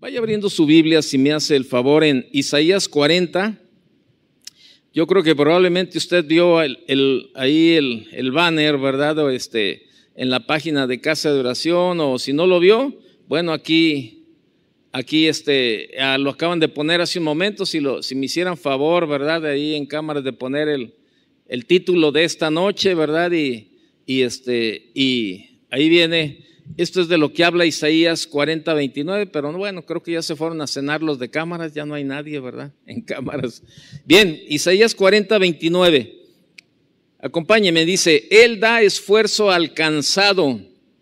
Vaya abriendo su Biblia, si me hace el favor, en Isaías 40. Yo creo que probablemente usted vio ahí el banner, ¿verdad? O en la página de Casa de Oración, o si no lo vio, bueno, aquí lo acaban de poner hace un momento. Si me hicieran favor, ¿verdad? Ahí en cámaras de poner el título de esta noche, ¿verdad? Y ahí viene. Esto es de lo que habla Isaías 40:29, pero bueno, creo que ya se fueron a cenar los de cámaras, ya no hay nadie, ¿verdad? En cámaras. Bien, Isaías 40:29. Acompáñeme, dice: Él da esfuerzo al cansado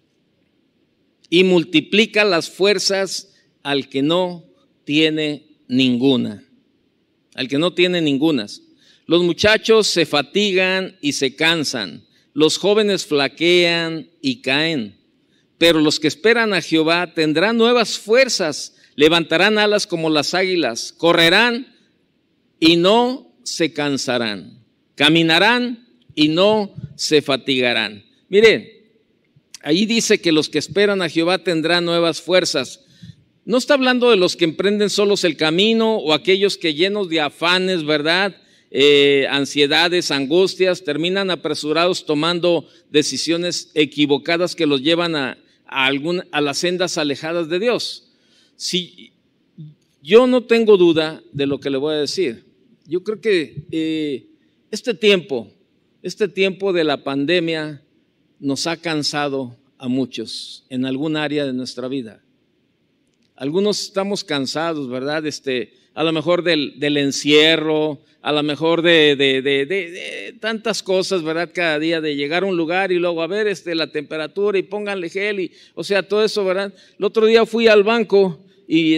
y multiplica las fuerzas al que no tiene ninguna. Al que no tiene ningunas. Los muchachos se fatigan y se cansan, los jóvenes flaquean y caen. Pero los que esperan a Jehová tendrán nuevas fuerzas, levantarán alas como las águilas, correrán y no se cansarán, caminarán y no se fatigarán. Miren, ahí dice que los que esperan a Jehová tendrán nuevas fuerzas. No está hablando de los que emprenden solos el camino o aquellos que llenos de afanes, ¿verdad? Ansiedades, angustias, terminan apresurados tomando decisiones equivocadas que los llevan a las sendas alejadas de Dios. Si, yo no tengo duda de lo que le voy a decir. Yo creo que este tiempo de la pandemia nos ha cansado a muchos en algún área de nuestra vida. Algunos estamos cansados, ¿verdad? A lo mejor del encierro, a lo mejor de tantas cosas, ¿verdad? Cada día de llegar a un lugar y luego a ver la temperatura y pónganle gel o sea, todo eso, ¿verdad? El otro día fui al banco y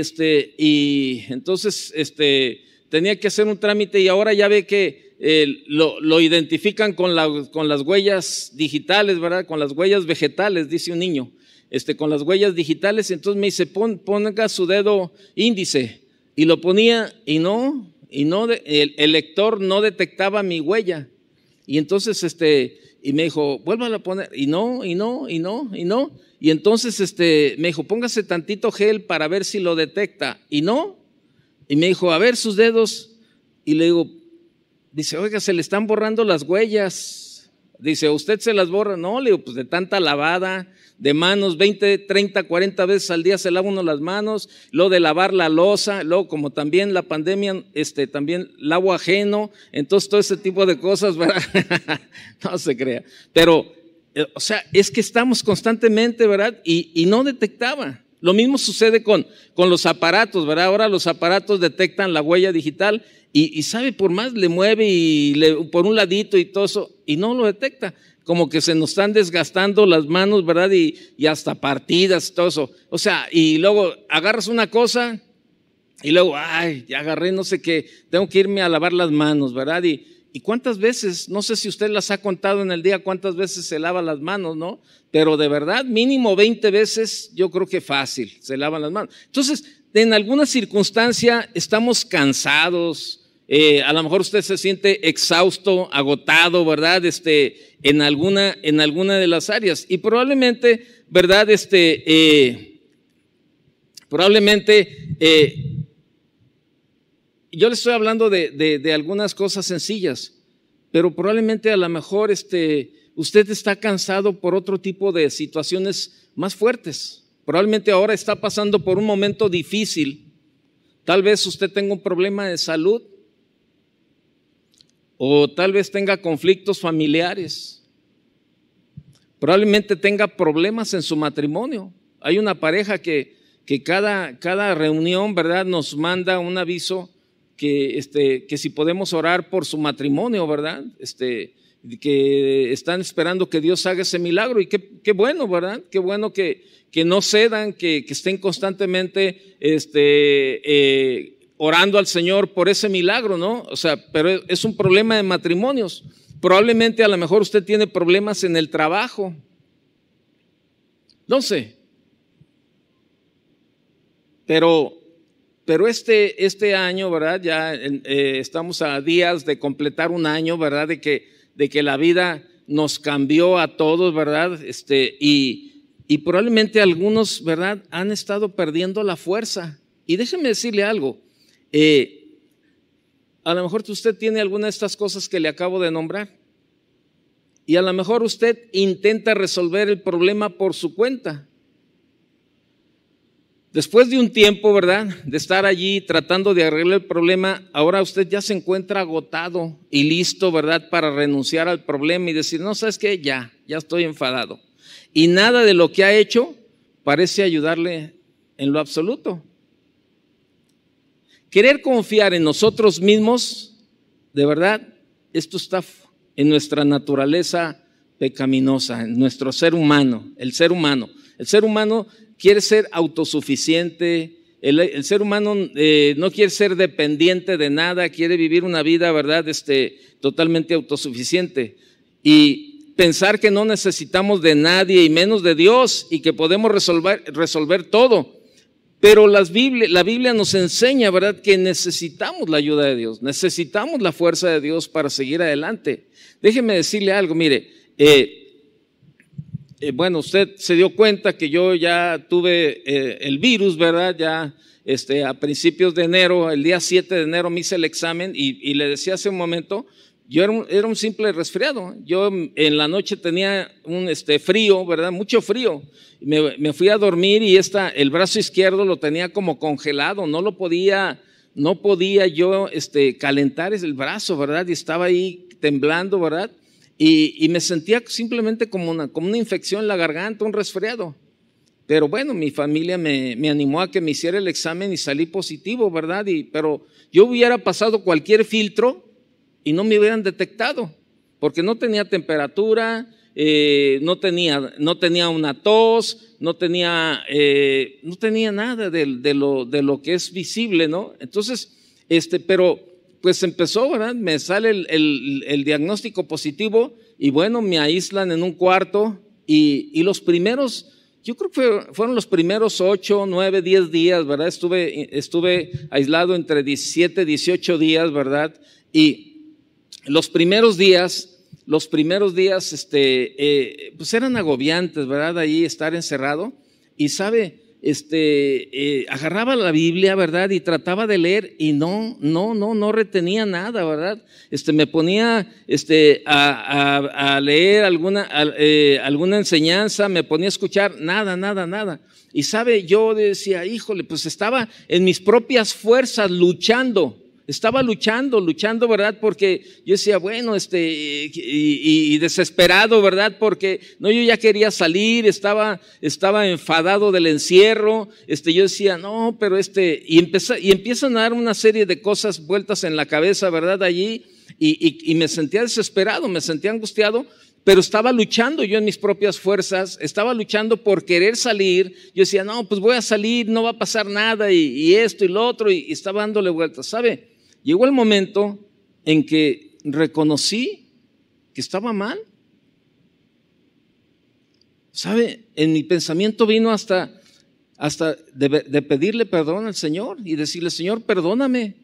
entonces tenía que hacer un trámite y ahora ya ve que lo identifican con las huellas digitales, ¿verdad? Con las huellas vegetales, dice un niño, con las huellas digitales. Entonces me dice, ponga su dedo índice, y lo ponía y no, el lector no detectaba mi huella. Y entonces y me dijo, vuélvala a poner, y no. Y entonces me dijo, póngase tantito gel para ver si lo detecta, y no. Y me dijo, a ver sus dedos, y le digo, dice, oiga, se le están borrando las huellas. Dice, ¿usted se las borra? No, le digo, pues de tanta lavada de manos, 20, 30, 40 veces al día se lava uno las manos, luego de lavar la loza, luego como también la pandemia, también lavo ajeno, entonces todo ese tipo de cosas, ¿verdad? No se crea. Pero, o sea, es que estamos constantemente, ¿verdad? Y no detectaba. Lo mismo sucede con los aparatos, ¿verdad? Ahora los aparatos detectan la huella digital y sabe, por más le mueve por un ladito y todo eso, y no lo detecta. Como que se nos están desgastando las manos, ¿verdad? Y hasta partidas, todo eso. O sea, y luego agarras una cosa y luego, ay, ya agarré no sé qué, tengo que irme a lavar las manos, ¿verdad? Y cuántas veces, no sé si usted las ha contado en el día, cuántas veces se lava las manos, ¿no? Pero de verdad, mínimo 20 veces, yo creo que fácil, se lavan las manos. Entonces, en alguna circunstancia estamos cansados. A lo mejor usted se siente exhausto, agotado, ¿verdad? En alguna de las áreas. Y probablemente, ¿verdad? Yo le estoy hablando de algunas cosas sencillas, pero probablemente a lo mejor usted está cansado por otro tipo de situaciones más fuertes. Probablemente ahora está pasando por un momento difícil. Tal vez usted tenga un problema de salud. O tal vez tenga conflictos familiares. Probablemente tenga problemas en su matrimonio. Hay una pareja que cada reunión, ¿verdad?, nos manda un aviso que si podemos orar por su matrimonio, ¿verdad? Que están esperando que Dios haga ese milagro. Y qué bueno, ¿verdad? Qué bueno que no cedan, que estén constantemente orando al Señor por ese milagro, ¿no? O sea, pero es un problema de matrimonios. Probablemente a lo mejor usted tiene problemas en el trabajo. No sé. Pero este año, ¿verdad? Ya estamos a días de completar un año, ¿verdad? De que la vida nos cambió a todos, ¿verdad? Y probablemente algunos, ¿verdad?, han estado perdiendo la fuerza. Y déjeme decirle algo, a lo mejor usted tiene alguna de estas cosas que le acabo de nombrar y a lo mejor usted intenta resolver el problema por su cuenta. Después de un tiempo, ¿verdad?, de estar allí tratando de arreglar el problema, ahora usted ya se encuentra agotado y listo, ¿verdad?, para renunciar al problema y decir, no, ¿sabes qué? Ya estoy enfadado. Y nada de lo que ha hecho parece ayudarle en lo absoluto. Querer confiar en nosotros mismos, de verdad, esto está en nuestra naturaleza pecaminosa, en nuestro ser humano, el ser humano. El ser humano quiere ser autosuficiente, el ser humano no quiere ser dependiente de nada, quiere vivir una vida, ¿verdad?, totalmente autosuficiente. Y pensar que no necesitamos de nadie y menos de Dios y que podemos resolver todo. Pero la Biblia nos enseña, ¿verdad?, que necesitamos la ayuda de Dios, necesitamos la fuerza de Dios para seguir adelante. Déjeme decirle algo, mire, bueno, usted se dio cuenta que yo ya tuve el virus, ¿verdad? Ya a principios de enero, el día 7 de enero me hice el examen y le decía hace un momento, yo era un simple resfriado. Yo en la noche tenía un frío, ¿verdad? Mucho frío. Me fui a dormir y el brazo izquierdo lo tenía como congelado, no podía yo calentar el brazo, ¿verdad? Y estaba ahí temblando, ¿verdad? Y me sentía simplemente como una infección en la garganta, un resfriado. Pero bueno, mi familia me animó a que me hiciera el examen y salí positivo, ¿verdad? Pero yo hubiera pasado cualquier filtro y no me hubieran detectado, porque no tenía temperatura, no tenía una tos, no tenía nada de lo que es visible, ¿no? Entonces, pero pues empezó, ¿verdad? Me sale el diagnóstico positivo y bueno, me aíslan en un cuarto y los primeros, yo creo que fueron los primeros 8, 9, 10 días, ¿verdad? Estuve aislado entre 17, 18 días, ¿verdad? Y los primeros días, pues eran agobiantes, ¿verdad? Ahí estar encerrado y sabe, agarraba la Biblia, ¿verdad? Y trataba de leer y no retenía nada, ¿verdad? Me ponía, a leer alguna enseñanza, me ponía a escuchar, nada. Y sabe, yo decía, híjole, pues estaba en mis propias fuerzas luchando. Estaba luchando, ¿verdad? Porque yo decía, bueno, y desesperado, ¿verdad? Porque no, yo ya quería salir, estaba enfadado del encierro, yo decía, no, pero y empiezan a dar una serie de cosas vueltas en la cabeza, ¿verdad? Allí, y me sentía desesperado, me sentía angustiado, pero estaba luchando yo en mis propias fuerzas, estaba luchando por querer salir. Yo decía, no, pues voy a salir, no va a pasar nada, y esto y lo otro, y estaba dándole vueltas, ¿sabe? Llegó el momento en que reconocí que estaba mal. ¿Sabe? En mi pensamiento vino hasta de pedirle perdón al Señor y decirle, Señor, perdóname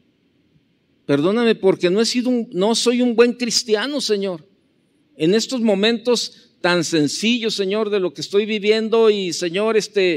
porque no soy un buen cristiano, Señor. En estos momentos tan sencillos, Señor, de lo que estoy viviendo y Señor,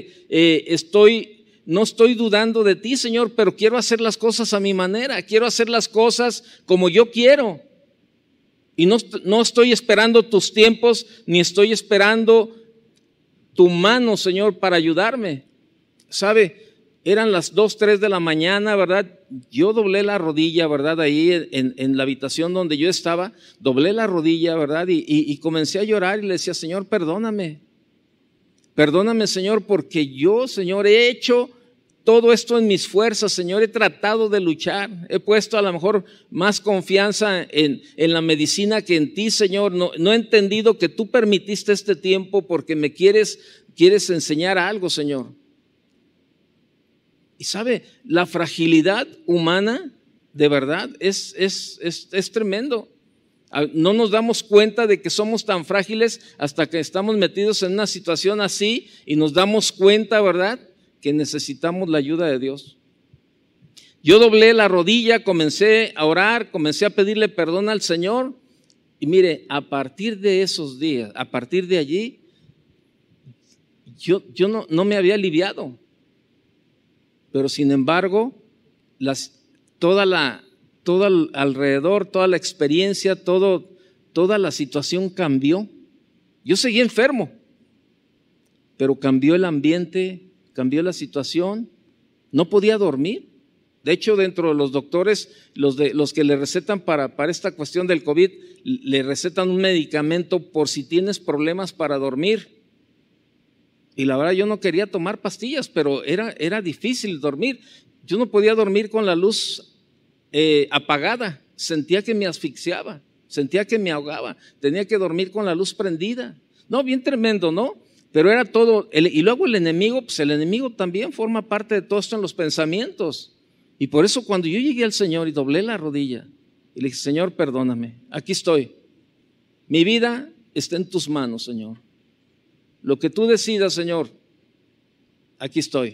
no estoy dudando de ti, Señor, pero quiero hacer las cosas a mi manera, quiero hacer las cosas como yo quiero. Y no estoy esperando tus tiempos, ni estoy esperando tu mano, Señor, para ayudarme. ¿Sabe? Eran las 2, 3 de la mañana, ¿verdad? Yo doblé la rodilla, ¿verdad? Ahí en la habitación donde yo estaba, doblé la rodilla, ¿verdad? Y comencé a llorar y le decía, Señor, perdóname, Señor, porque yo, Señor, he hecho todo esto en mis fuerzas, Señor, he tratado de luchar, he puesto a lo mejor más confianza en la medicina que en ti, Señor. No he entendido que tú permitiste este tiempo porque me quieres enseñar algo, Señor. Y sabe, la fragilidad humana, de verdad, es tremendo. No nos damos cuenta de que somos tan frágiles hasta que estamos metidos en una situación así y nos damos cuenta, ¿verdad?, que necesitamos la ayuda de Dios. Yo doblé la rodilla, comencé a orar, comencé a pedirle perdón al Señor y mire, a partir de esos días, a partir de allí, yo no me había aliviado. Pero sin embargo, todo alrededor, toda la experiencia, toda la situación cambió. Yo seguí enfermo, pero cambió el ambiente, cambió la situación. No podía dormir. De hecho, dentro de los doctores, los que le recetan para esta cuestión del COVID, le recetan un medicamento por si tienes problemas para dormir. Y la verdad yo no quería tomar pastillas, pero era difícil dormir. Yo no podía dormir con la luz apagada. Sentía que me asfixiaba, sentía que me ahogaba. Tenía que dormir con la luz prendida. No, bien tremendo, ¿no? Pero era todo. Y luego el enemigo, pues el enemigo también forma parte de todo esto en los pensamientos. Y por eso cuando yo llegué al Señor y doblé la rodilla y le dije, Señor, perdóname, aquí estoy. Mi vida está en tus manos, Señor. Lo que tú decidas, Señor, aquí estoy.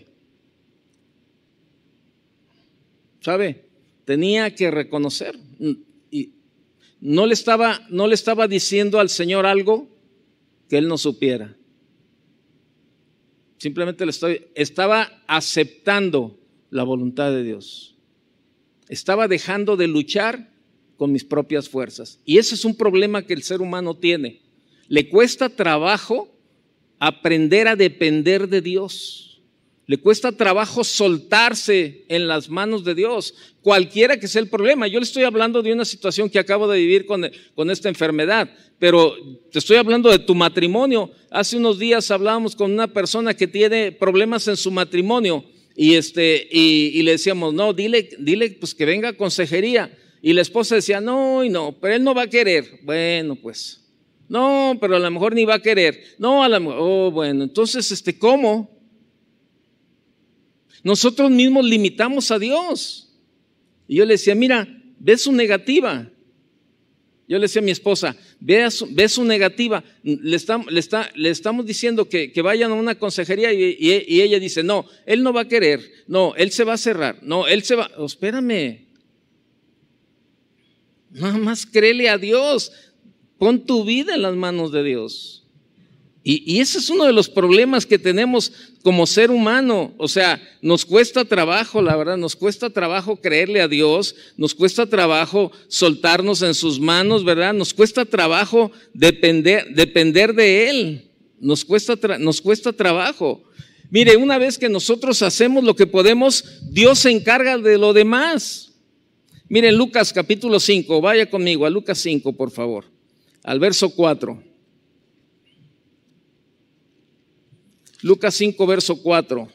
¿Sabe? Tenía que reconocer. Y no le estaba diciendo al Señor algo que Él no supiera. Simplemente estaba aceptando la voluntad de Dios. Estaba dejando de luchar con mis propias fuerzas. Y ese es un problema que el ser humano tiene. Le cuesta trabajo aprender a depender de Dios. Le cuesta trabajo soltarse en las manos de Dios, cualquiera que sea el problema. Yo le estoy hablando de una situación que acabo de vivir con esta enfermedad, pero te estoy hablando de tu matrimonio. Hace unos días hablábamos con una persona que tiene problemas en su matrimonio y le decíamos, no, dile pues que venga a consejería. Y la esposa decía, no, pero él no va a querer. Bueno, pues, no, pero a lo mejor ni va a querer. No, a lo mejor, bueno, entonces, ¿cómo? Nosotros mismos limitamos a Dios. Y yo le decía, mira, ve su negativa. Yo le decía a mi esposa, ve su negativa. Le estamos diciendo que vayan a una consejería y ella dice, no, él no va a querer. No, él se va a cerrar. No, él se va. Oh, espérame. Nada más créele a Dios. Pon tu vida en las manos de Dios. Y ese es uno de los problemas que tenemos como ser humano. O sea, nos cuesta trabajo, la verdad, nos cuesta trabajo creerle a Dios, nos cuesta trabajo soltarnos en sus manos, ¿verdad? Nos cuesta trabajo depender de Él, nos cuesta trabajo. Mire, una vez que nosotros hacemos lo que podemos, Dios se encarga de lo demás. Mire, Lucas capítulo 5, vaya conmigo a Lucas 5, por favor, al verso 4. Lucas 5, verso 4.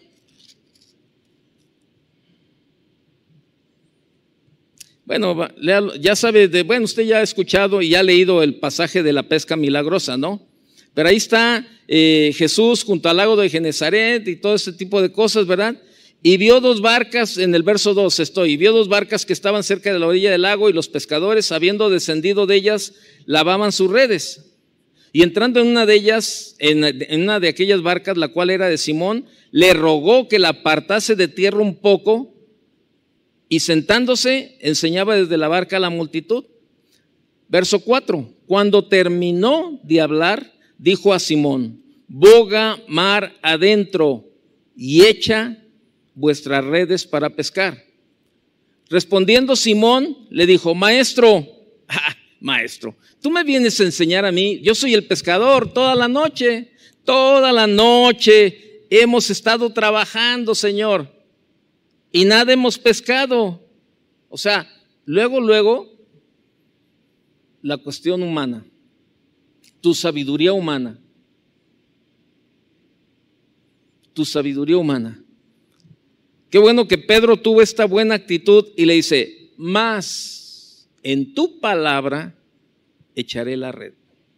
Bueno, léalo, ya sabe, usted ya ha escuchado y ya ha leído el pasaje de la pesca milagrosa, ¿no? Pero ahí está Jesús junto al lago de Genezaret y todo ese tipo de cosas, ¿verdad? Y vio dos barcas, en el verso 2 y vio dos barcas que estaban cerca de la orilla del lago y los pescadores, habiendo descendido de ellas, lavaban sus redes. Y entrando en una de ellas, en una de aquellas barcas, la cual era de Simón, le rogó que la apartase de tierra un poco y sentándose enseñaba desde la barca a la multitud. Verso 4, cuando terminó de hablar, dijo a Simón, boga mar adentro y echa vuestras redes para pescar. Respondiendo Simón, le dijo, maestro, tú me vienes a enseñar a mí, yo soy el pescador, toda la noche hemos estado trabajando, Señor, y nada hemos pescado. O sea, luego, la cuestión humana, tu sabiduría humana. Qué bueno que Pedro tuvo esta buena actitud y le dice, más en tu palabra echaré la red.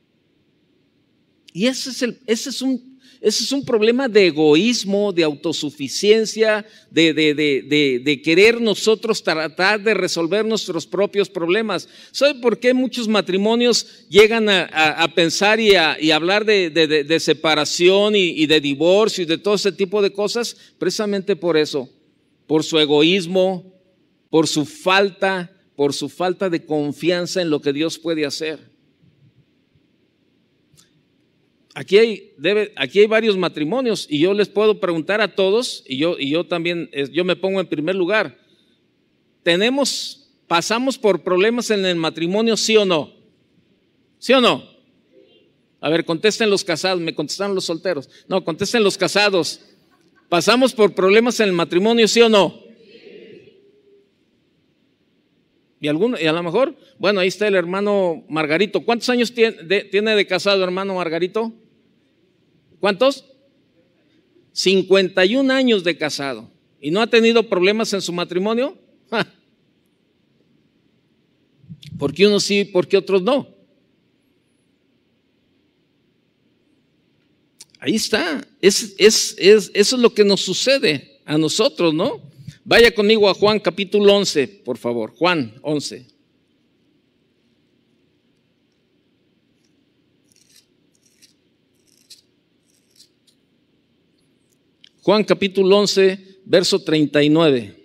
Y ese es un problema de egoísmo, de autosuficiencia, de querer nosotros tratar de resolver nuestros propios problemas. ¿Sabe por qué muchos matrimonios llegan a pensar y a hablar de separación y de divorcio y de todo ese tipo de cosas? Precisamente por eso, por su egoísmo, por su falta de confianza en lo que Dios puede hacer. aquí hay varios matrimonios y yo les puedo preguntar a todos, y yo también, yo me pongo en primer lugar. ¿Pasamos por problemas en el matrimonio, sí o no? ¿Sí o no? A ver, contesten los casados, me contestaron los solteros. No, contesten los casados. ¿Pasamos por problemas en el matrimonio, sí o no? Y a lo mejor, bueno, ahí está el hermano Margarito. ¿Cuántos años tiene de casado, hermano Margarito? ¿Cuántos? 51 años de casado. ¿Y no ha tenido problemas en su matrimonio? ¡Ja! ¿Por qué unos sí, por qué otros no? Ahí está. Eso es lo que nos sucede a nosotros, ¿no? Vaya conmigo a Juan capítulo 11, por favor. Juan 11. Juan capítulo 11, verso 39.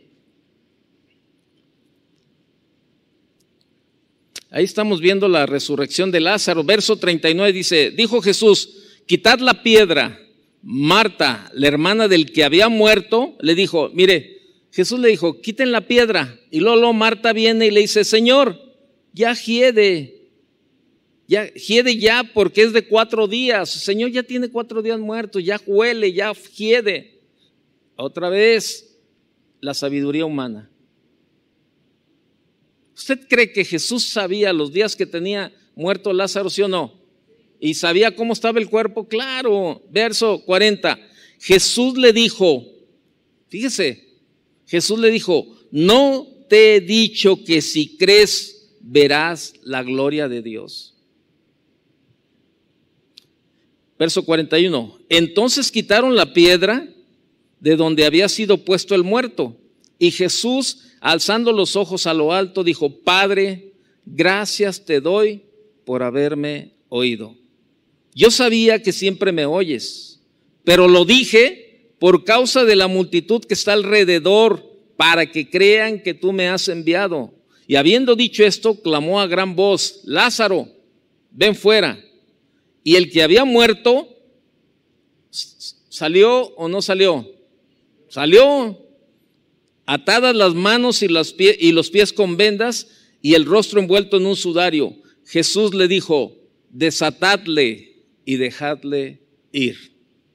Ahí estamos viendo la resurrección de Lázaro. Verso 39 dice, dijo Jesús, quitad la piedra. Marta, la hermana del que había muerto, le dijo, mire, Jesús le dijo, quiten la piedra. Y luego Marta viene y le dice, Señor, ya hiede ya porque es de 4 días. Señor, ya tiene 4 días muerto, ya huele, ya hiede. Otra vez, la sabiduría humana. ¿Usted cree que Jesús sabía los días que tenía muerto Lázaro, sí o no? ¿Y sabía cómo estaba el cuerpo? Claro. Verso 40. Jesús le dijo, fíjese, Jesús le dijo, no te he dicho que si crees verás la gloria de Dios. Verso 41. Entonces quitaron la piedra de donde había sido puesto el muerto. Y Jesús, alzando los ojos a lo alto, dijo, Padre, gracias te doy por haberme oído. Yo sabía que siempre me oyes, pero lo dije por causa de la multitud que está alrededor, para que crean que tú me has enviado. Y habiendo dicho esto, clamó a gran voz, Lázaro, ven fuera. Y el que había muerto, ¿salió o no salió? Salió, atadas las manos y los pies con vendas y el rostro envuelto en un sudario. Jesús le dijo, desatadle y dejadle ir.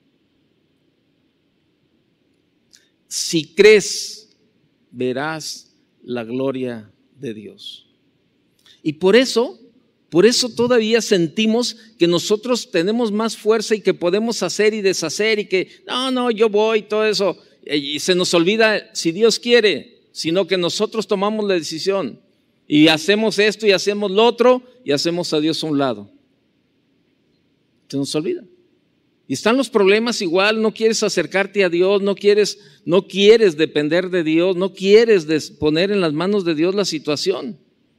Si crees, verás la gloria de Dios. Y por eso todavía sentimos que nosotros tenemos más fuerza y que podemos hacer y deshacer y que no, yo voy, todo eso. Y se nos olvida si Dios quiere, sino que nosotros tomamos la decisión y hacemos esto y hacemos lo otro y hacemos a Dios a un lado. Se nos olvida. Y están los problemas igual, no quieres acercarte a Dios, no quieres depender de Dios, no quieres poner en las manos de Dios la situación.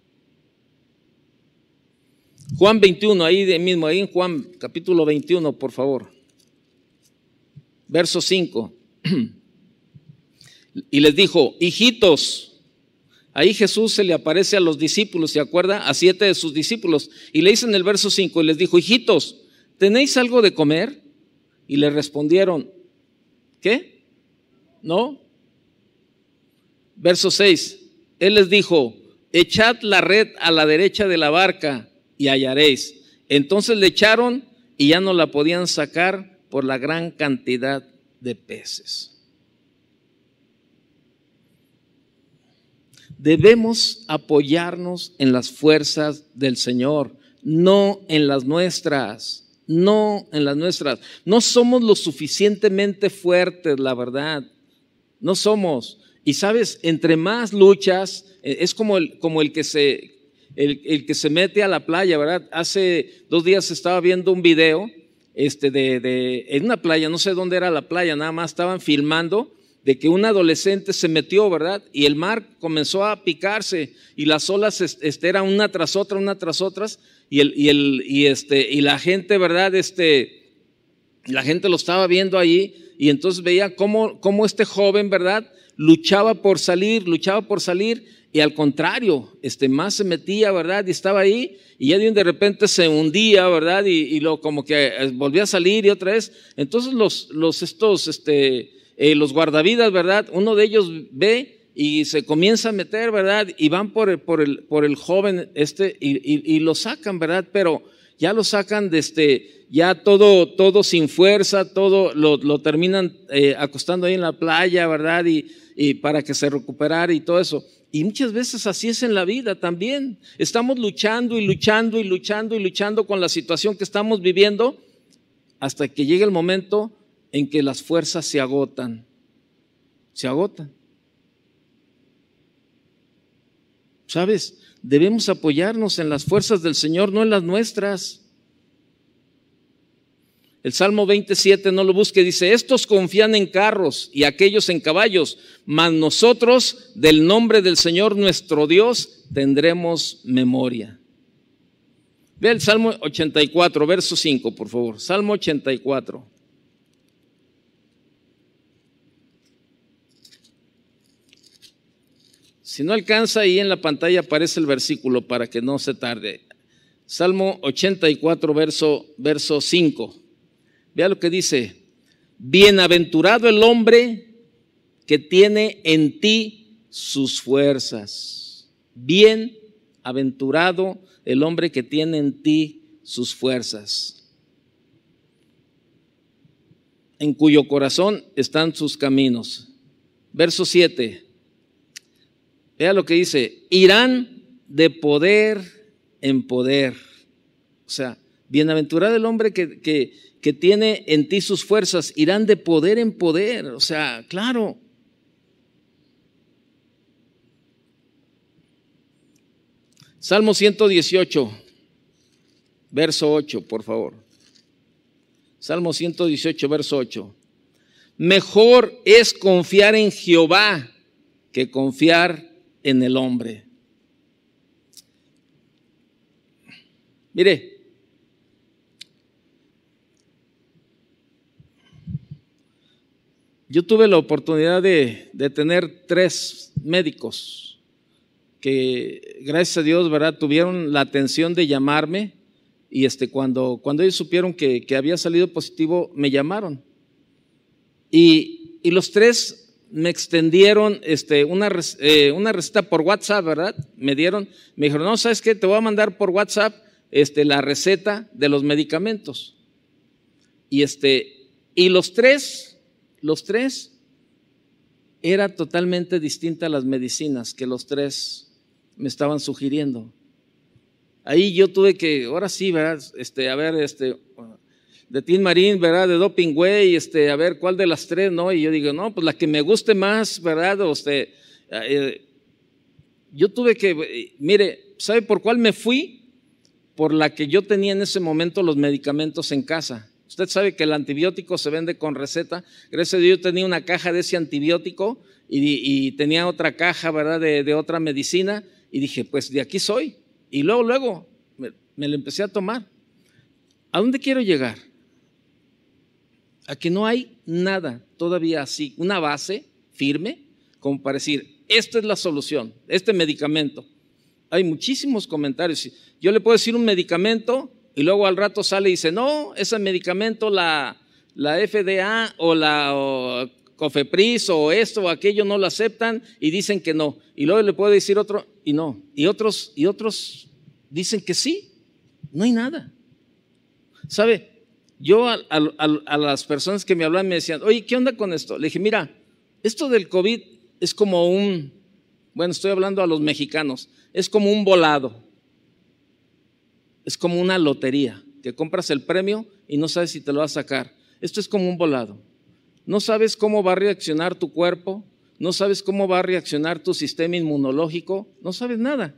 Juan 21, ahí en Juan capítulo 21, por favor. Verso 5. Y les dijo, hijitos, ahí Jesús se le aparece a los discípulos, ¿se acuerda? A 7 de sus discípulos. Y le dice en el verso 5, y les dijo, hijitos, ¿tenéis algo de comer? Y le respondieron, ¿qué? ¿No? Verso 6, él les dijo, echad la red a la derecha de la barca y hallaréis. Entonces le echaron y ya no la podían sacar por la gran cantidad de peces. Debemos apoyarnos en las fuerzas del Señor, no en las nuestras. No en las nuestras. No somos lo suficientemente fuertes, la verdad. No somos. Y sabes, entre más luchas, es como el que se mete a la playa, ¿verdad? Hace 2 días estaba viendo un video en una playa, no sé dónde era la playa, nada más estaban filmando de que un adolescente se metió, ¿verdad? Y el mar comenzó a picarse y las olas eran una tras otras. Y la gente, ¿verdad? La gente lo estaba viendo ahí y entonces veía cómo este joven, ¿verdad? luchaba por salir, y al contrario, más se metía, ¿verdad? Y estaba ahí, y ya de repente se hundía, ¿verdad? Y lo como que volvía a salir y otra vez. Entonces los guardavidas, ¿verdad? Uno de ellos ve y se comienza a meter, ¿verdad? Y van por el joven y lo sacan, ¿verdad? Pero ya lo sacan ya todo sin fuerza, todo lo terminan acostando ahí en la playa, ¿verdad? Y para que se recuperara y todo eso. Y muchas veces así es en la vida también. Estamos luchando con la situación que estamos viviendo hasta que llegue el momento en que las fuerzas se agotan. ¿Sabes? Debemos apoyarnos en las fuerzas del Señor, no en las nuestras. El Salmo 27, no lo busque, dice: estos confían en carros y aquellos en caballos, mas nosotros del nombre del Señor nuestro Dios tendremos memoria. Ve el Salmo 84, verso 5, por favor. Salmo 84. Si no alcanza, ahí en la pantalla aparece el versículo para que no se tarde. Salmo 84, verso 5. Vea lo que dice: bienaventurado el hombre que tiene en ti sus fuerzas. Bienaventurado el hombre que tiene en ti sus fuerzas, en cuyo corazón están sus caminos. Verso 7. Vea lo que dice: irán de poder en poder. O sea, bienaventurado el hombre que tiene en ti sus fuerzas, irán de poder en poder. O sea, claro. Salmo 118, verso 8, por favor. Salmo 118, verso 8. Mejor es confiar en Jehová que confiar en el hombre. Mire, yo tuve la oportunidad de tener 3 médicos que, gracias a Dios, ¿verdad?, tuvieron la atención de llamarme, y cuando ellos supieron que había salido positivo, me llamaron. Y los 3 me extendieron una receta por WhatsApp, ¿verdad? Me dijeron, no, ¿sabes qué? Te voy a mandar por WhatsApp la receta de los medicamentos. Y los tres era totalmente distinta a las medicinas que los 3 me estaban sugiriendo. Ahí yo tuve que, ahora sí, ¿verdad? A ver, de Tin Marín, ¿verdad? De Doping Way, a ver cuál de las 3, ¿no? Y yo digo, no, pues la que me guste más, ¿verdad? Yo tuve que, mire, ¿sabe por cuál me fui? Por la que yo tenía en ese momento los medicamentos en casa. Usted sabe que el antibiótico se vende con receta. Gracias a Dios yo tenía una caja de ese antibiótico y tenía otra caja, ¿verdad?, de otra medicina, y dije, pues de aquí soy. Y luego me lo empecé a tomar. ¿A dónde quiero llegar? A que no hay nada todavía así, una base firme como para decir, esta es la solución, este medicamento. Hay muchísimos comentarios. Yo le puedo decir un medicamento y luego al rato sale y dice, no, ese medicamento la FDA o Cofepris o esto o aquello no lo aceptan y dicen que no. Y luego le puedo decir otro y no. Y otros dicen que sí. No hay nada. ¿Sabe? Yo a las personas que me hablan me decían, oye, ¿qué onda con esto? Le dije, mira, esto del COVID es como estoy hablando a los mexicanos, es como un volado. Es como una lotería, que compras el premio y no sabes si te lo vas a sacar. Esto es como un volado. No sabes cómo va a reaccionar tu cuerpo, no sabes cómo va a reaccionar tu sistema inmunológico, no sabes nada.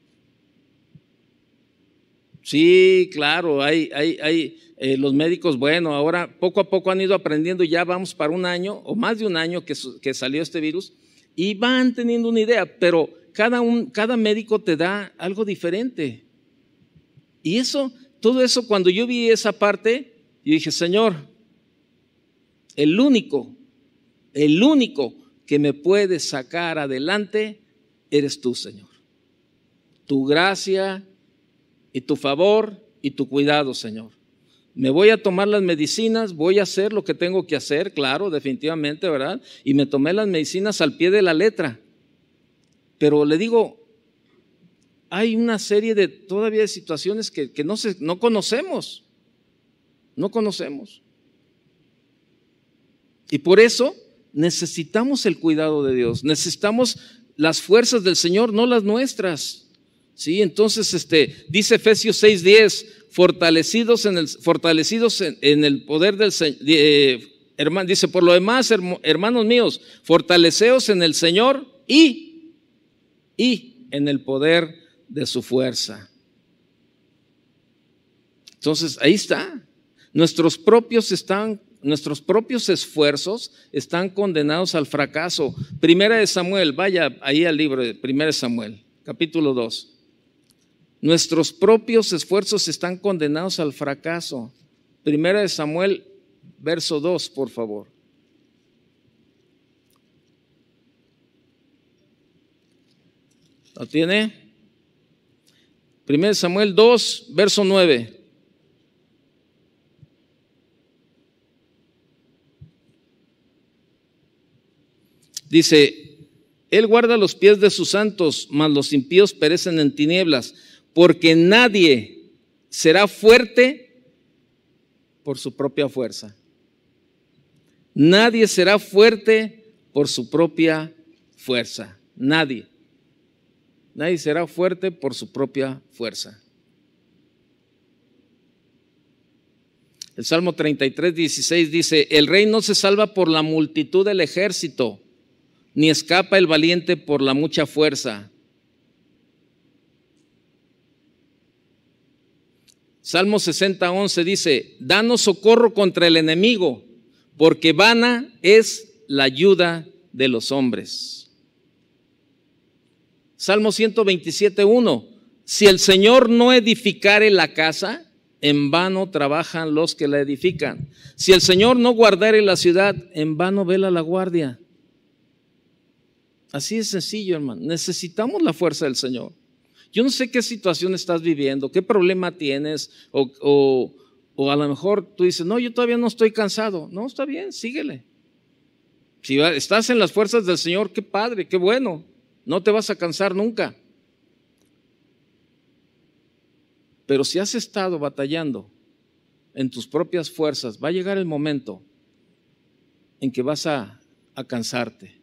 Sí, claro, hay los médicos, ahora poco a poco han ido aprendiendo, ya vamos para 1 año o más de 1 año que salió este virus y van teniendo una idea, pero cada médico te da algo diferente. Y todo eso, cuando yo vi esa parte, yo dije, Señor, el único que me puede sacar adelante eres tú, Señor. Tu gracia y tu favor y tu cuidado, Señor. Me voy a tomar las medicinas, voy a hacer lo que tengo que hacer, claro, definitivamente, ¿verdad? Y me tomé las medicinas al pie de la letra. Pero le digo, hay una serie de todavía de situaciones que no conocemos. No conocemos. Y por eso necesitamos el cuidado de Dios. Necesitamos las fuerzas del Señor, no las nuestras. Sí, entonces dice Efesios 6:10, fortalecidos en el poder del Señor. Dice, por lo demás, hermanos míos, fortaleceos en el Señor y en el poder de su fuerza. Entonces, ahí está. Nuestros propios esfuerzos están condenados al fracaso. Primera de Samuel, vaya ahí al libro de Primera de Samuel, capítulo 2. Nuestros propios esfuerzos están condenados al fracaso. Primera de Samuel, verso 2, por favor. ¿Lo tiene? Primera de Samuel 2, verso 9. Dice, Él guarda los pies de sus santos, mas los impíos perecen en tinieblas, porque nadie será fuerte por su propia fuerza. Nadie será fuerte por su propia fuerza. Nadie. Nadie será fuerte por su propia fuerza. El Salmo 33:16 dice, el rey no se salva por la multitud del ejército, ni escapa el valiente por la mucha fuerza. Salmo 60:11 dice, danos socorro contra el enemigo, porque vana es la ayuda de los hombres. Salmo 127:1, si el Señor no edificare la casa, en vano trabajan los que la edifican. Si el Señor no guardare la ciudad, en vano vela la guardia. Así es sencillo, hermano. Necesitamos la fuerza del Señor. Yo no sé qué situación estás viviendo, qué problema tienes, o a lo mejor tú dices, no, yo todavía no estoy cansado. No, está bien, síguele. Si estás en las fuerzas del Señor, qué padre, qué bueno. No te vas a cansar nunca. Pero si has estado batallando en tus propias fuerzas, va a llegar el momento en que vas a cansarte.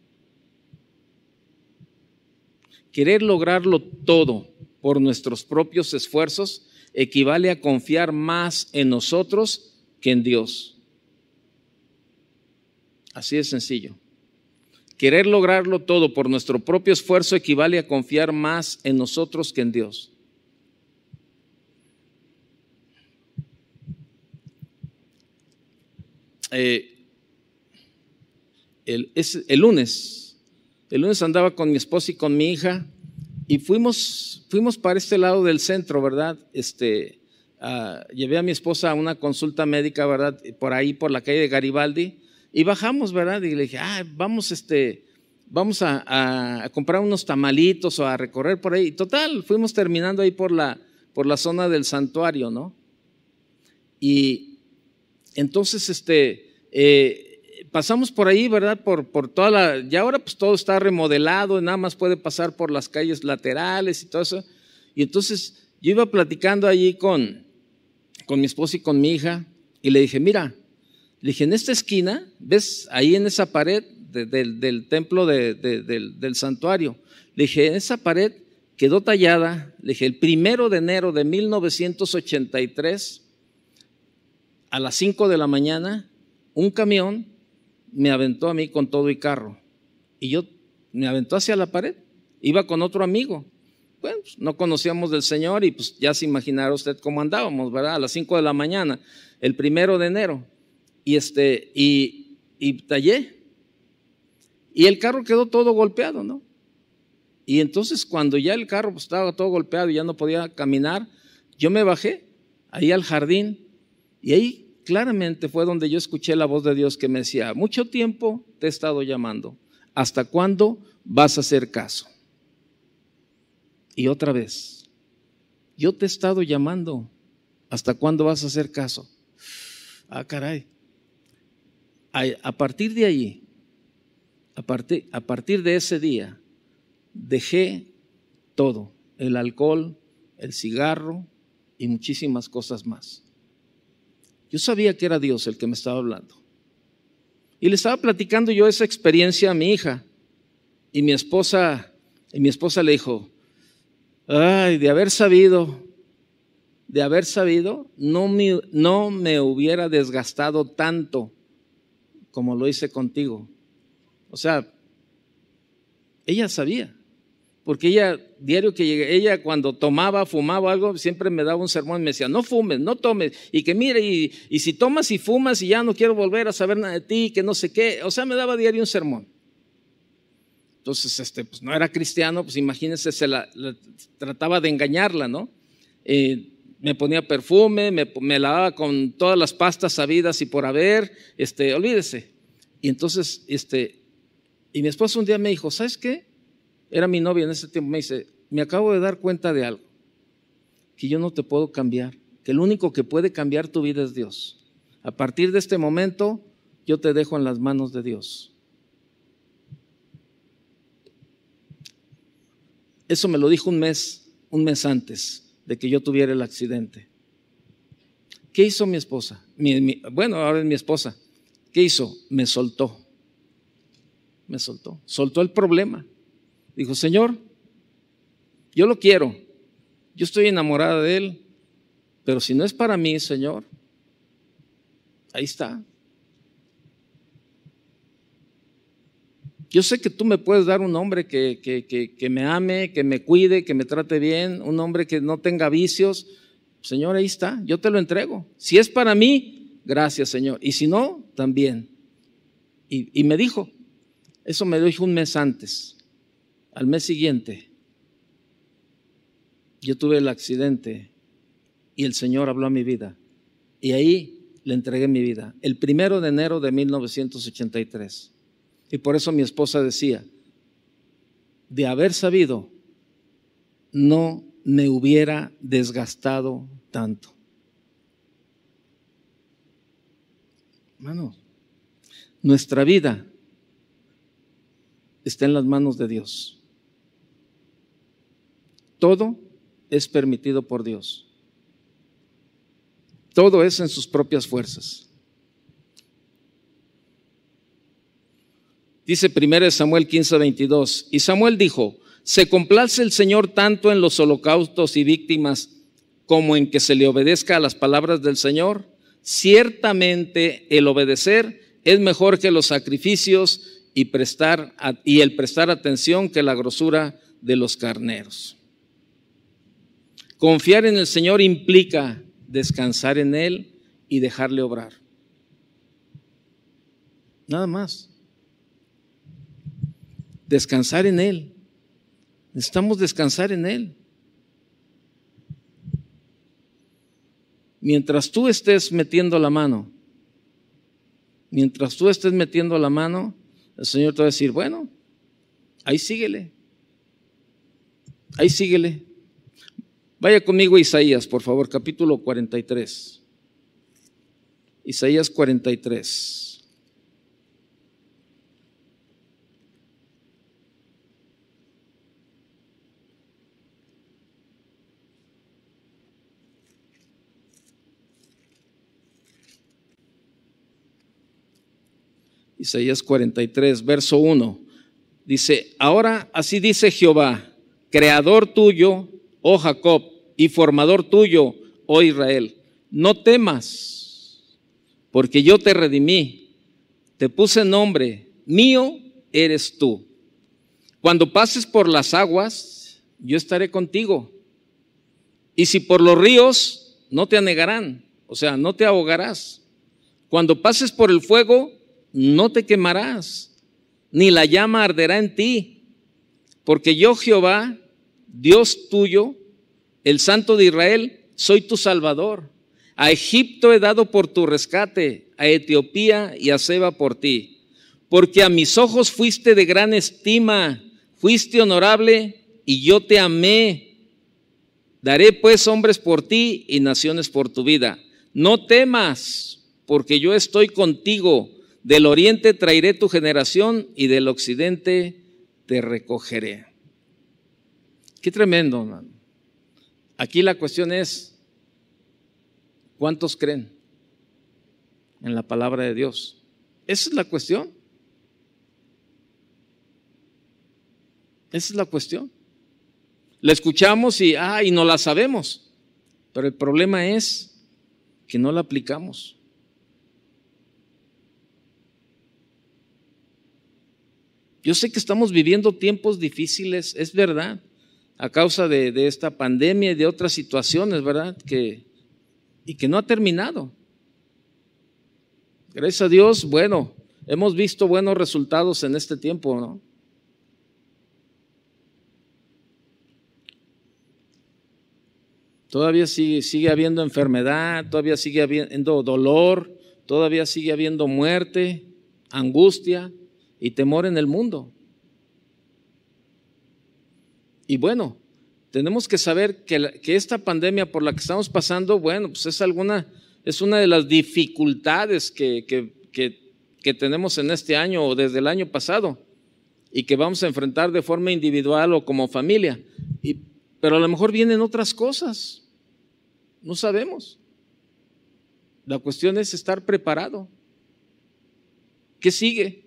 Querer lograrlo todo por nuestros propios esfuerzos equivale a confiar más en nosotros que en Dios. Así de sencillo. Querer lograrlo todo por nuestro propio esfuerzo equivale a confiar más en nosotros que en Dios. El lunes andaba con mi esposa y con mi hija y fuimos para este lado del centro, ¿verdad? Llevé a mi esposa a una consulta médica, ¿verdad? Por ahí, por la calle de Garibaldi, y bajamos, ¿verdad? Y le dije, vamos a comprar unos tamalitos o a recorrer por ahí. Total, fuimos terminando ahí por la zona del santuario, ¿no? Y entonces, pasamos por ahí, ¿verdad? Por toda ya ahora pues todo está remodelado, nada más puede pasar por las calles laterales y todo eso. Y entonces yo iba platicando allí con mi esposa y con mi hija y le dije, mira, le dije, en esta esquina, ¿ves? Ahí en esa pared del templo del santuario, le dije, en esa pared quedó tallada, le dije, el 1 de enero de 1983, a las 5 de la mañana, un camión me aventó a mí con todo y carro. Y me aventó hacia la pared. Iba con otro amigo. Bueno, pues no conocíamos del Señor y pues ya se imaginará usted cómo andábamos, ¿verdad? A las 5 de la mañana, el 1 de enero. Y tallé. Y el carro quedó todo golpeado, ¿no? Y entonces cuando ya el carro pues, estaba todo golpeado y ya no podía caminar, yo me bajé ahí al jardín y ahí claramente fue donde yo escuché la voz de Dios que me decía, mucho tiempo te he estado llamando, ¿hasta cuándo vas a hacer caso? Y otra vez, yo te he estado llamando, ¿hasta cuándo vas a hacer caso? Ah, caray. A partir de allí, a partir de ese día, dejé todo, el alcohol, el cigarro y muchísimas cosas más. Yo sabía que era Dios el que me estaba hablando. Y le estaba platicando yo esa experiencia a mi hija. Y mi esposa le dijo, ay, de haber sabido, no me hubiera desgastado tanto como lo hice contigo. O sea, ella sabía. Porque ella, diario que llegué, ella cuando tomaba, fumaba algo, siempre me daba un sermón y me decía, no fumes, no tomes, y que mire, y si tomas y fumas y ya no quiero volver a saber nada de ti, que no sé qué, o sea, me daba diario un sermón. Entonces, pues no era cristiano, pues imagínense, trataba de engañarla, ¿no? Me ponía perfume, me lavaba con todas las pastas sabidas y por haber, olvídese. Y entonces, y mi esposo un día me dijo, ¿sabes qué? Era mi novia en ese tiempo, me dice, me acabo de dar cuenta de algo, que yo no te puedo cambiar, que el único que puede cambiar tu vida es Dios. A partir de este momento, yo te dejo en las manos de Dios. Eso me lo dijo un mes antes de que yo tuviera el accidente. ¿Qué hizo mi esposa? Bueno, ahora es mi esposa. ¿Qué hizo? Me soltó. Soltó el problema. Dijo, Señor, yo lo quiero, yo estoy enamorada de Él, pero si no es para mí, Señor, ahí está. Yo sé que tú me puedes dar un hombre que me ame, que me cuide, que me trate bien, un hombre que no tenga vicios. Señor, ahí está, yo te lo entrego. Si es para mí, gracias, Señor. Y si no, también. Y me dijo, eso me lo dijo un mes antes. Al mes siguiente, yo tuve el accidente y el Señor habló a mi vida. Y ahí le entregué mi vida, el 1 de enero de 1983. Y por eso mi esposa decía, de haber sabido, no me hubiera desgastado tanto. Hermanos, nuestra vida está en las manos de Dios. Todo es permitido por Dios. Todo es en sus propias fuerzas. Dice 1 Samuel 15:22, y Samuel dijo, ¿se complace el Señor tanto en los holocaustos y víctimas como en que se le obedezca a las palabras del Señor? Ciertamente el obedecer es mejor que los sacrificios y el prestar atención que la grosura de los carneros. Confiar en el Señor implica descansar en Él y dejarle obrar. Nada más. Descansar en Él. Necesitamos descansar en Él. Mientras tú estés metiendo la mano, el Señor te va a decir, bueno, ahí síguele. Vaya conmigo a Isaías, por favor, capítulo 43. Isaías 43. Isaías 43, verso 1. Dice, ahora así dice Jehová, creador tuyo, oh Jacob, y formador tuyo, oh Israel, no temas, porque yo te redimí, te puse nombre, mío eres tú. Cuando pases por las aguas, yo estaré contigo, y si por los ríos, no te anegarán, o sea, no te ahogarás. Cuando pases por el fuego, no te quemarás, ni la llama arderá en ti, porque yo Jehová, Dios tuyo, el Santo de Israel, soy tu Salvador. A Egipto he dado por tu rescate, a Etiopía y a Seba por ti. porque a mis ojos fuiste de gran estima, fuiste honorable y yo te amé. Daré pues hombres por ti y naciones por tu vida. No temas, porque yo estoy contigo. Del oriente traeré tu generación y del occidente te recogeré. Qué tremendo, hermano. Aquí la cuestión es, ¿cuántos creen en la palabra de Dios? Esa es la cuestión. Esa es la cuestión. La escuchamos y no la sabemos, pero el problema es que no la aplicamos. Yo sé que estamos viviendo tiempos difíciles, es verdad, a causa de esta pandemia y de otras situaciones, ¿verdad? Y que no ha terminado. Gracias a Dios, bueno, hemos visto buenos resultados en este tiempo, ¿no? Todavía sigue habiendo enfermedad, todavía sigue habiendo dolor, todavía sigue habiendo muerte, angustia y temor en el mundo. Y bueno, tenemos que saber que esta pandemia por la que estamos pasando, bueno, pues es una de las dificultades que tenemos en este año o desde el año pasado y que vamos a enfrentar de forma individual o como familia. Pero a lo mejor vienen otras cosas. No sabemos. La cuestión es estar preparado. ¿Qué sigue?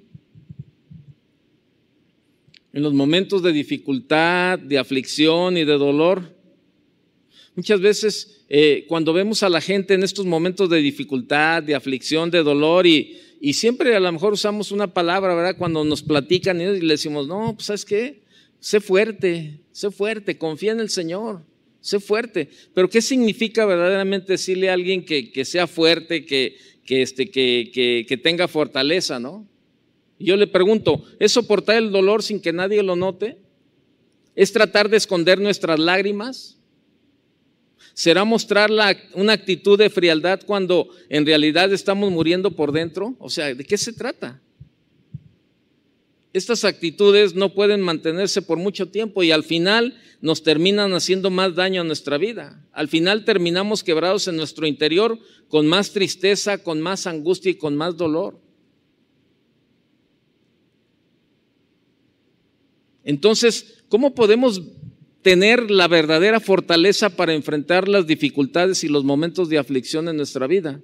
En los momentos de dificultad, de aflicción y de dolor, muchas veces cuando vemos a la gente en estos momentos de dificultad, de aflicción, de dolor y siempre a lo mejor usamos una palabra, ¿verdad? Cuando nos platican y le decimos, no, pues ¿sabes qué? Sé fuerte, confía en el Señor. Sé fuerte, pero ¿qué significa verdaderamente decirle a alguien que sea fuerte, que tenga fortaleza, ¿no? Y yo le pregunto, ¿es soportar el dolor sin que nadie lo note? ¿Es tratar de esconder nuestras lágrimas? ¿Será mostrar una actitud de frialdad cuando en realidad estamos muriendo por dentro? O sea, ¿de qué se trata? Estas actitudes no pueden mantenerse por mucho tiempo y al final nos terminan haciendo más daño a nuestra vida. Al final terminamos quebrados en nuestro interior con más tristeza, con más angustia y con más dolor. Entonces, ¿cómo podemos tener la verdadera fortaleza para enfrentar las dificultades y los momentos de aflicción en nuestra vida?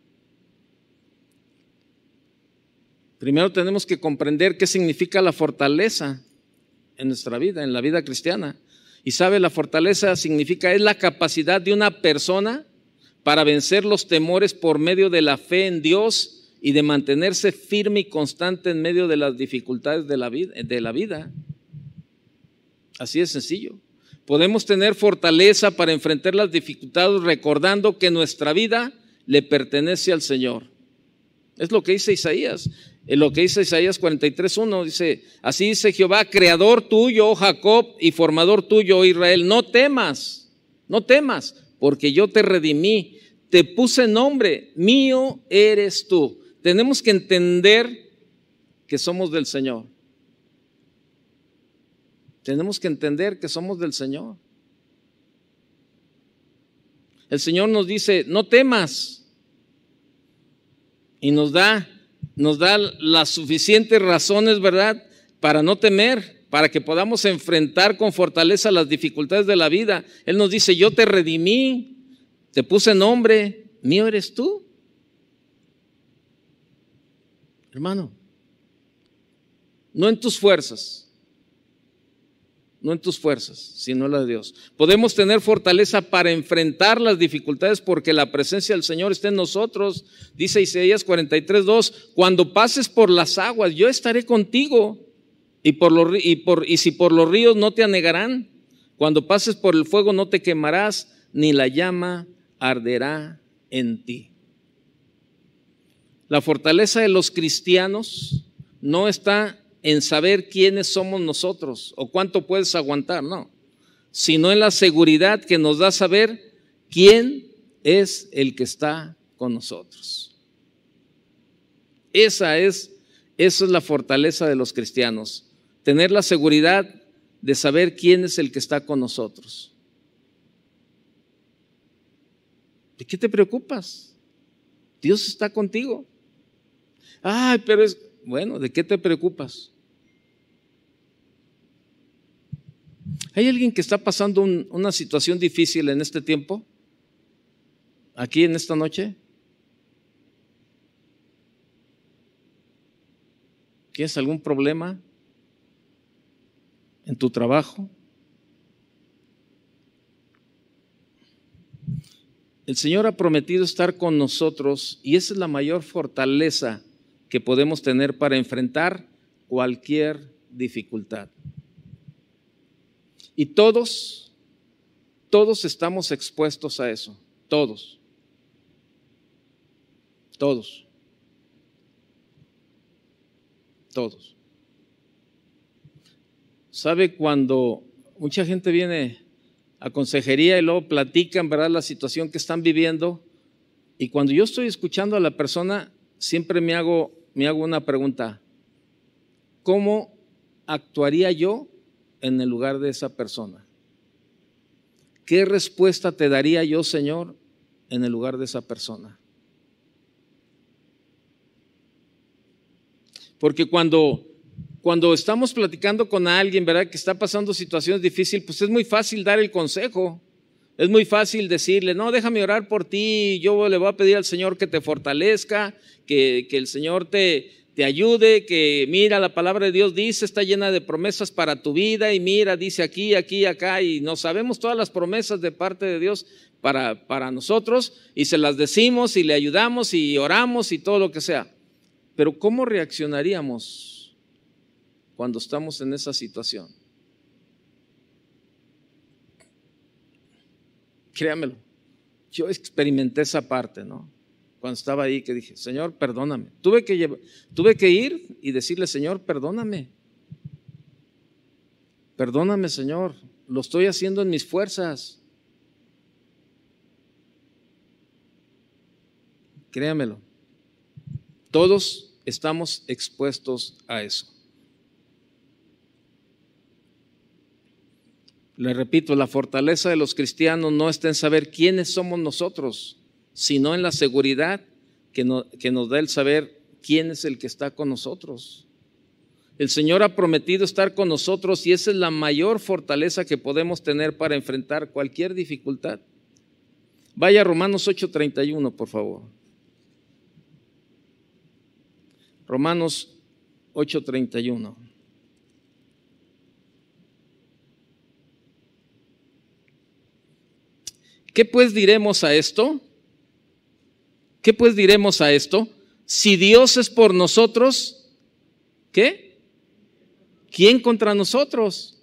Primero tenemos que comprender qué significa la fortaleza en nuestra vida, en la vida cristiana. Y sabe, la fortaleza es la capacidad de una persona para vencer los temores por medio de la fe en Dios y de mantenerse firme y constante en medio de las dificultades de la vida. Así de sencillo. Podemos tener fortaleza para enfrentar las dificultades recordando que nuestra vida le pertenece al Señor. Es lo que dice Isaías. Lo que dice Isaías 43:1 dice, así dice Jehová, creador tuyo, oh Jacob, y formador tuyo, oh Israel, no temas, porque yo te redimí, te puse nombre, mío eres tú. Tenemos que entender que somos del Señor. Tenemos que entender que somos del Señor. El Señor nos dice, no temas, y nos da las suficientes razones, ¿verdad?, para no temer, para que podamos enfrentar con fortaleza las dificultades de la vida. Él nos dice, yo te redimí, te puse nombre, mío eres tú. Hermano, no en tus fuerzas, sino en la de Dios. Podemos tener fortaleza para enfrentar las dificultades porque la presencia del Señor está en nosotros. Dice Isaías 43:2, cuando pases por las aguas, yo estaré contigo y si por los ríos no te anegarán. Cuando pases por el fuego no te quemarás, ni la llama arderá en ti. La fortaleza de los cristianos no está en saber quiénes somos nosotros o cuánto puedes aguantar, no, sino en la seguridad que nos da saber quién es el que está con nosotros. Esa es Eso es la fortaleza de los cristianos, tener la seguridad de saber quién es el que está con nosotros. ¿De qué te preocupas? Dios está contigo. Ay, pero bueno, ¿de qué te preocupas? ¿Hay alguien que está pasando una situación difícil en este tiempo? ¿Aquí en esta noche? ¿Tienes algún problema en tu trabajo? El Señor ha prometido estar con nosotros y esa es la mayor fortaleza que podemos tener para enfrentar cualquier dificultad. Y todos estamos expuestos a eso, todos. ¿Sabe cuando mucha gente viene a consejería y luego platican, ¿verdad?, la situación que están viviendo? Y cuando yo estoy escuchando a la persona, siempre me hago una pregunta: ¿cómo actuaría yo en el lugar de esa persona? ¿Qué respuesta te daría yo, Señor, en el lugar de esa persona? Porque cuando estamos platicando con alguien, ¿verdad?, que está pasando situaciones difíciles, pues es muy fácil dar el consejo. Es muy fácil decirle: no, déjame orar por ti, yo le voy a pedir al Señor que te fortalezca, que el Señor te ayude, que mira, la palabra de Dios dice, está llena de promesas para tu vida, y mira, dice aquí, aquí, acá, y no sabemos todas las promesas de parte de Dios para nosotros, y se las decimos y le ayudamos y oramos y todo lo que sea. Pero ¿cómo reaccionaríamos cuando estamos en esa situación? Créamelo, yo experimenté esa parte, ¿no? Cuando estaba ahí, que dije: Señor, perdóname. Tuve que ir y decirle: Señor, perdóname. Perdóname, Señor, lo estoy haciendo en mis fuerzas. Créamelo, todos estamos expuestos a eso. Le repito, la fortaleza de los cristianos no está en saber quiénes somos nosotros, sino en la seguridad que nos da el saber quién es el que está con nosotros. El Señor ha prometido estar con nosotros y esa es la mayor fortaleza que podemos tener para enfrentar cualquier dificultad. Vaya a Romanos 8:31, por favor. Romanos 8:31. ¿Qué pues diremos a esto? ¿Qué pues diremos a esto? Si Dios es por nosotros, ¿qué? ¿Quién contra nosotros?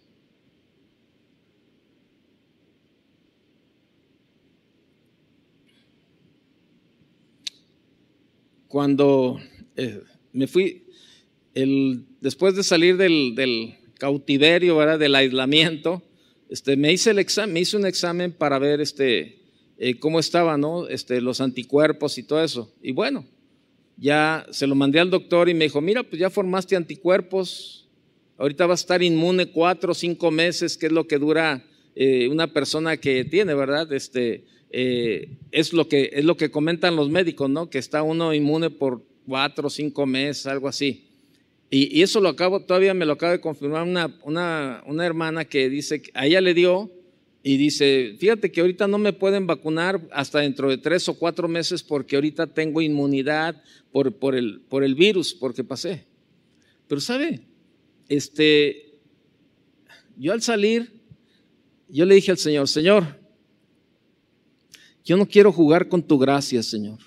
Cuando me fui, después de salir del cautiverio, ¿verdad?, del aislamiento, me hice un examen para ver cómo estaban, ¿no?, los anticuerpos y todo eso. Y bueno, ya se lo mandé al doctor y me dijo: mira, pues ya formaste anticuerpos, ahorita vas a estar inmune 4 o 5 meses, que es lo que dura una persona que tiene, ¿verdad? Es lo que comentan los médicos, ¿no?, que está uno inmune por 4 o 5 meses, algo así. Y eso todavía me lo acaba de confirmar una hermana que dice que a ella le dio, y dice: fíjate que ahorita no me pueden vacunar hasta dentro de 3 o 4 meses porque ahorita tengo inmunidad por el virus, porque pasé. Pero ¿sabe? Yo al salir, yo le dije al Señor: Señor, yo no quiero jugar con tu gracia, Señor.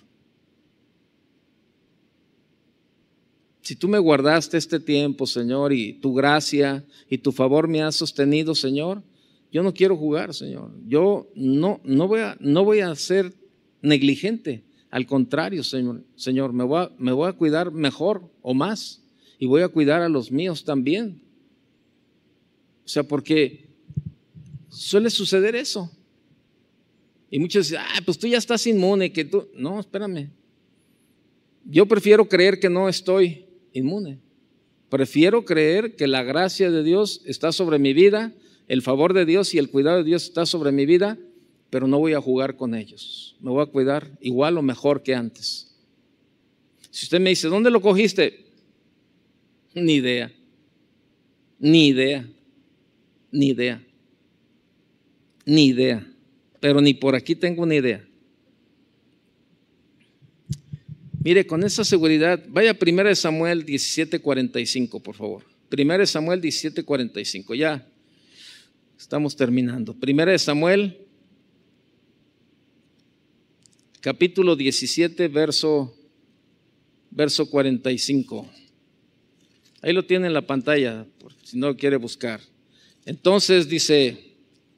Si tú me guardaste este tiempo, Señor, y tu gracia y tu favor me has sostenido, Señor, yo no quiero jugar, Señor. Yo no voy a ser negligente. Al contrario, Señor, me voy a cuidar mejor o más, y voy a cuidar a los míos también. O sea, porque suele suceder eso. Y muchos dicen: pues tú ya estás inmune, que tú… No, espérame. Yo prefiero creer que no estoy inmune. Prefiero creer que la gracia de Dios está sobre mi vida, el favor de Dios y el cuidado de Dios está sobre mi vida, pero no voy a jugar con ellos. Me voy a cuidar igual o mejor que antes. Si usted me dice, ¿dónde lo cogiste? Ni idea. Ni idea. Ni idea. Ni idea. Pero ni por aquí tengo ni idea. Mire, con esa seguridad, vaya a 1 Samuel 17:45, por favor. 1 Samuel 17:45, ya estamos terminando. 1 Samuel, capítulo 17, verso 45. Ahí lo tiene en la pantalla, si no lo quiere buscar. Entonces dice,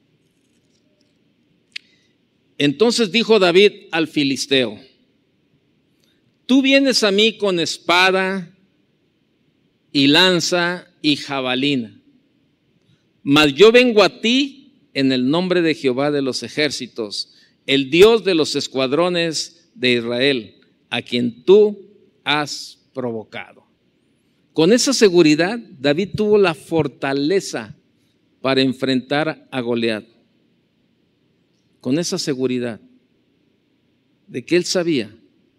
entonces dijo David al filisteo, tú vienes a mí con espada y lanza y jabalina, mas yo vengo a ti en el nombre de Jehová de los ejércitos, el Dios de los escuadrones de Israel, a quien tú has provocado. Con esa seguridad, David tuvo la fortaleza para enfrentar a Goliat. Con esa seguridad de que él sabía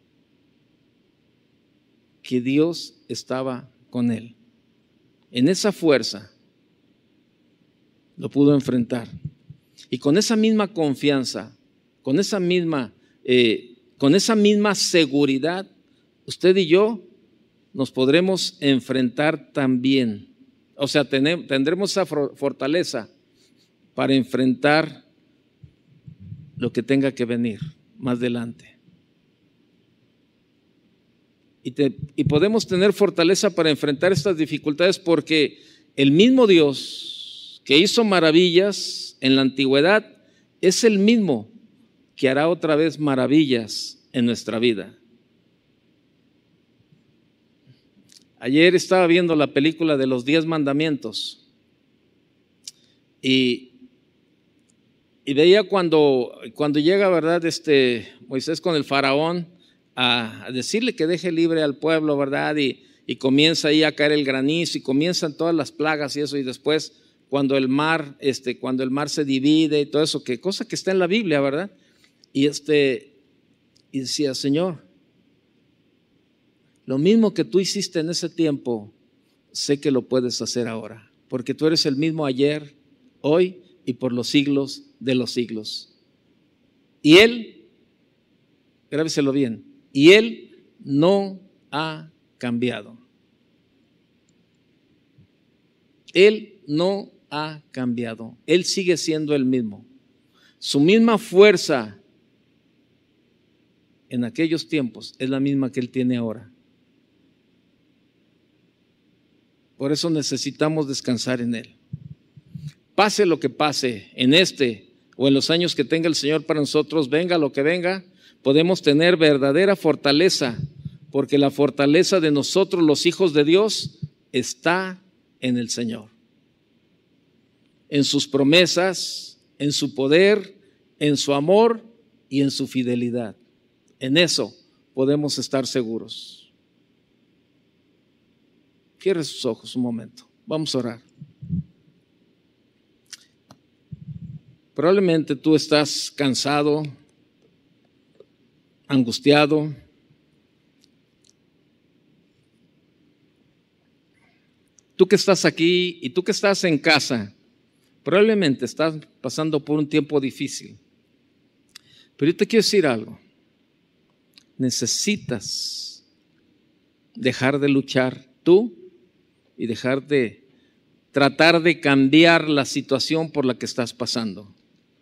que Dios estaba con él. En esa fuerza lo pudo enfrentar. Y con esa misma confianza, con esa misma seguridad, usted y yo nos podremos enfrentar también. O sea, tendremos esa fortaleza para enfrentar lo que tenga que venir más adelante. Y podemos tener fortaleza para enfrentar estas dificultades porque el mismo Dios que hizo maravillas en la antigüedad es el mismo que hará otra vez maravillas en nuestra vida. Ayer estaba viendo la película de los 10 mandamientos y veía cuando llega, ¿verdad? Moisés con el faraón a decirle que deje libre al pueblo, ¿verdad? Y comienza ahí a caer el granizo y comienzan todas las plagas y eso, y después cuando el mar se divide y todo eso, que cosa que está en la Biblia, ¿verdad? Y decía, Señor, lo mismo que tú hiciste en ese tiempo, sé que lo puedes hacer ahora, porque tú eres el mismo ayer, hoy y por los siglos de los siglos. Y Él, grábeselo bien, y Él no ha cambiado. Él no ha cambiado. Él sigue siendo el mismo. Su misma fuerza en aquellos tiempos es la misma que Él tiene ahora. Por eso necesitamos descansar en Él. Pase lo que pase en o en los años que tenga el Señor para nosotros, venga lo que venga, podemos tener verdadera fortaleza, porque la fortaleza de nosotros, los hijos de Dios, está en el Señor. En sus promesas, en su poder, en su amor y en su fidelidad. En eso podemos estar seguros. Cierre sus ojos un momento. Vamos a orar. Probablemente tú estás cansado, angustiado. Tú que estás aquí y tú que estás en casa, probablemente estás pasando por un tiempo difícil. Pero yo te quiero decir algo. Necesitas dejar de luchar tú y dejar de tratar de cambiar la situación por la que estás pasando.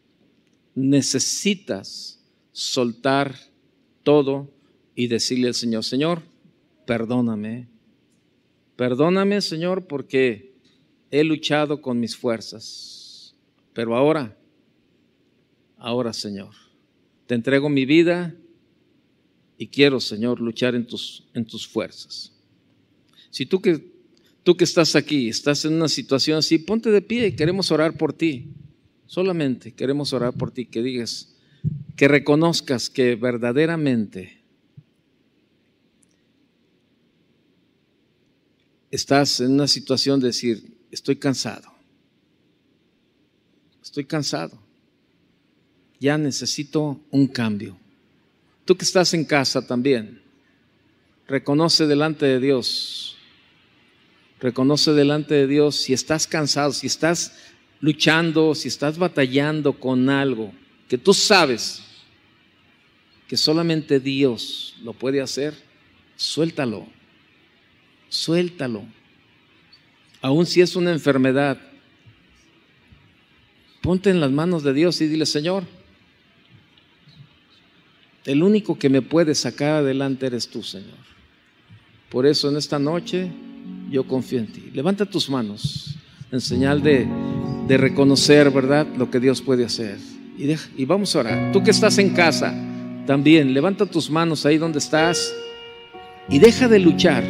Necesitas soltar todo y decirle al Señor, Señor, perdóname. Perdóname, Señor, porque he luchado con mis fuerzas. Pero ahora, Señor, te entrego mi vida y quiero, Señor, luchar en tus fuerzas. Si tú que estás aquí, estás en una situación así, ponte de pie y queremos orar por ti. Solamente queremos orar por ti, que digas, que reconozcas que verdaderamente estás en una situación de decir, estoy cansado, ya necesito un cambio. Tú que estás en casa también, reconoce delante de Dios si estás cansado, si estás luchando, si estás batallando con algo que tú sabes que solamente Dios lo puede hacer, suéltalo. Aun si es una enfermedad, ponte en las manos de Dios y dile, Señor, el único que me puede sacar adelante eres tú, Señor. Por eso en esta noche yo confío en ti. Levanta tus manos en señal de reconocer, ¿verdad?, lo que Dios puede hacer. Y vamos a orar. Tú que estás en casa también, levanta tus manos ahí donde estás y deja de luchar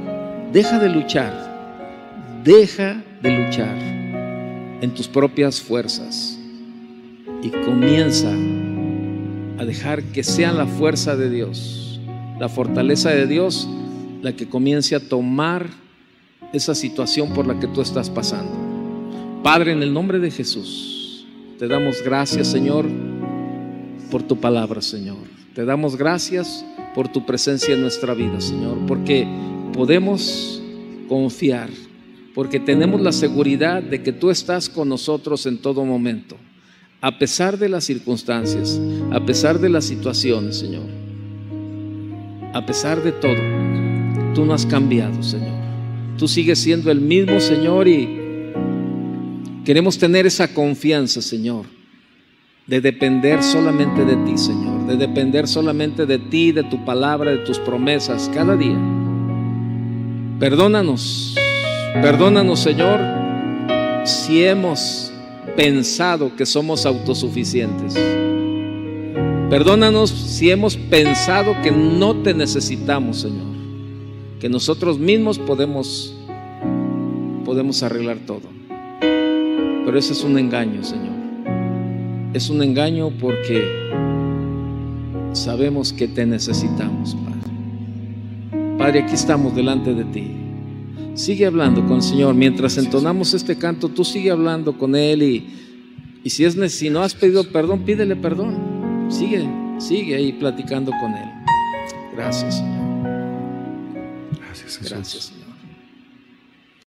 en tus propias fuerzas y comienza a dejar que sea la fuerza de Dios, la fortaleza de Dios, la que comience a tomar esa situación por la que tú estás pasando. Padre, en el nombre de Jesús, te damos gracias, Señor, por tu palabra, Señor. Te damos gracias por tu presencia en nuestra vida, Señor, porque podemos confiar, porque tenemos la seguridad de que tú estás con nosotros en todo momento, a pesar de las circunstancias, a pesar de las situaciones, Señor. A pesar de todo, tú no has cambiado, Señor. Tú sigues siendo el mismo, Señor, y queremos tener esa confianza, Señor, de depender solamente de ti, Señor, de depender solamente de ti, de tu palabra, de tus promesas cada día. Perdónanos, Señor, si hemos pensado que somos autosuficientes. Perdónanos si hemos pensado que no te necesitamos, Señor, que nosotros mismos podemos arreglar todo. Pero ese es un engaño, Señor. Es un engaño porque sabemos que te necesitamos, Padre. Padre, aquí estamos delante de ti. Sigue hablando con el Señor. Mientras entonamos este canto, tú sigue hablando con Él y si no has pedido perdón, pídele perdón. Sigue ahí platicando con Él. Gracias, Señor. Gracias, Jesús. Gracias, Señor.